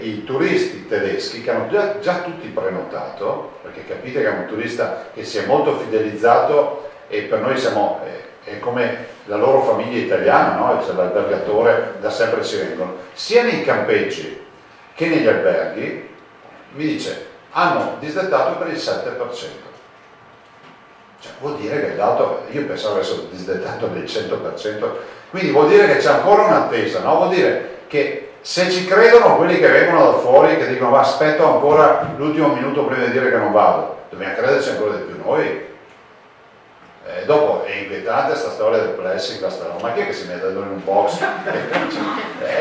i turisti tedeschi che hanno già tutti prenotato, perché capite che è un turista che si è molto fidelizzato e per noi è come la loro famiglia italiana, no? C'è l'albergatore, da sempre ci vengono, sia nei campeggi che negli alberghi, mi dice, hanno disdettato per il 7%. Cioè, vuol dire che il dato, io pensavo avessero disdettato del 100%, quindi vuol dire che c'è ancora un'attesa, no? Vuol dire che se ci credono quelli che vengono da fuori, che dicono ma aspetto ancora l'ultimo minuto prima di dire che non vado, dobbiamo crederci ancora di più noi. Dopo è inquietante questa storia del plexiglass, ma chi è che si mette dentro in un box?